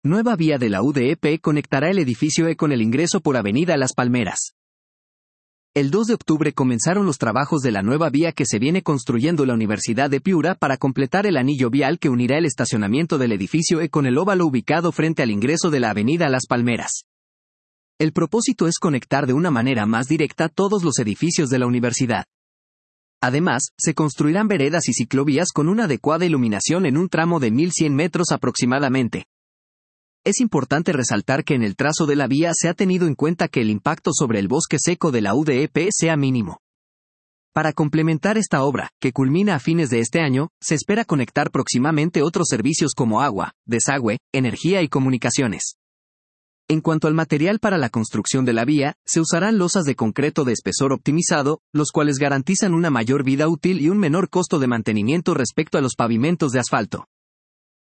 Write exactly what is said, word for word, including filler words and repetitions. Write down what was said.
Nueva vía de la U D E P conectará el edificio E con el ingreso por Avenida Las Palmeras. El dos de octubre comenzaron los trabajos de la nueva vía que se viene construyendo la Universidad de Piura para completar el anillo vial que unirá el estacionamiento del edificio E con el óvalo ubicado frente al ingreso de la Avenida Las Palmeras. El propósito es conectar de una manera más directa todos los edificios de la universidad. Además, se construirán veredas y ciclovías con una adecuada iluminación en un tramo de mil cien metros aproximadamente. Es importante resaltar que en el trazo de la vía se ha tenido en cuenta que el impacto sobre el bosque seco de la U D E P sea mínimo. Para complementar esta obra, que culmina a fines de este año, se espera conectar próximamente otros servicios como agua, desagüe, energía y comunicaciones. En cuanto al material para la construcción de la vía, se usarán losas de concreto de espesor optimizado, los cuales garantizan una mayor vida útil y un menor costo de mantenimiento respecto a los pavimentos de asfalto.